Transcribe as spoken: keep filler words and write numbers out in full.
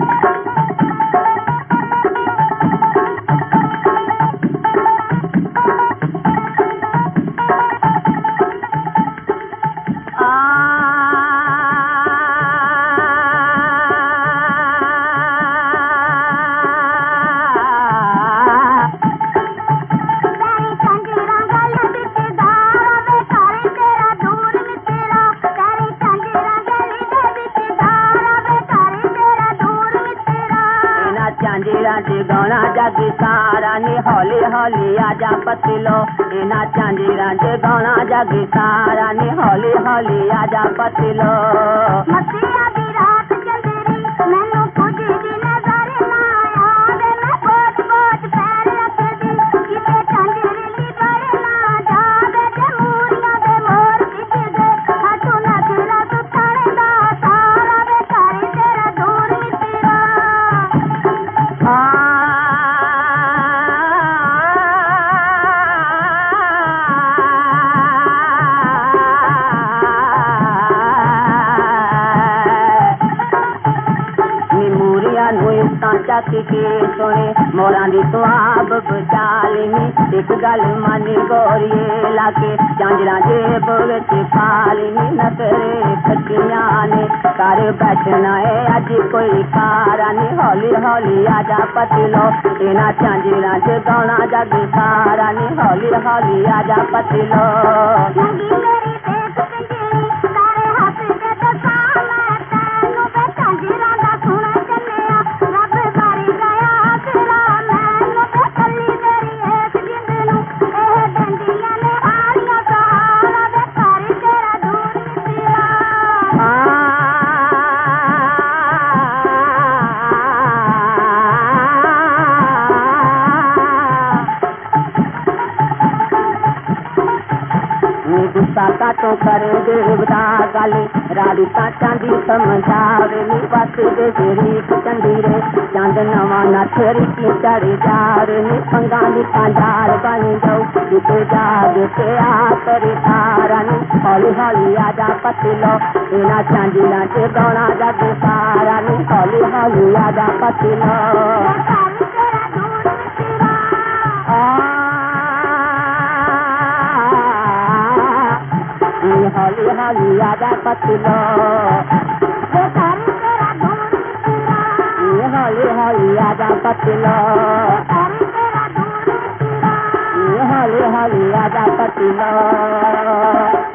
गाना जग सारा नी हौली हौली आजा पतिलो इना चांदीरा जे गाना जग सारा नी हौली हौली आजा पतिलो मतिया दी रात चंदेरी मैनू कुछ भी नजर ना आवे मैं पोच पोच पैर रखदी किते चांदीरी ली बड़े ना जावे जे मूरियां दे मोर पिछ गए हटू ना खिला तू थाने दा सारा वे करे तेरा दूर मित्रा चाची के सोने मोरा दी तू आप बचालिनी एक गल मानी गोरिए लाके झांझरा जेब विच खालिनी नखरे खटियां ने कर बैठना है अज कोई कारा नी हौली हौली आजा पतिलो इना झांझरा च गाना जग सारा नी हौली हौली आजा पतिलो गुस्सा काटो करे देवता गाले राधिका चांदी समझावे नी बस दे शरीफ चंदीरे चांद नवा नथरी की चढ़ जावे नी पंगा नी पांडाल बन जाओ जिते जागे के आ करे तारा नी हौली हौली आजा पतिलो इना चांदीला चे गाना जग सारा नी हौली हौली आजा पतिलो हौली हौली आजा पतिलो हौली हौली आजा पतिलो हौली हौली आजा पतिलो।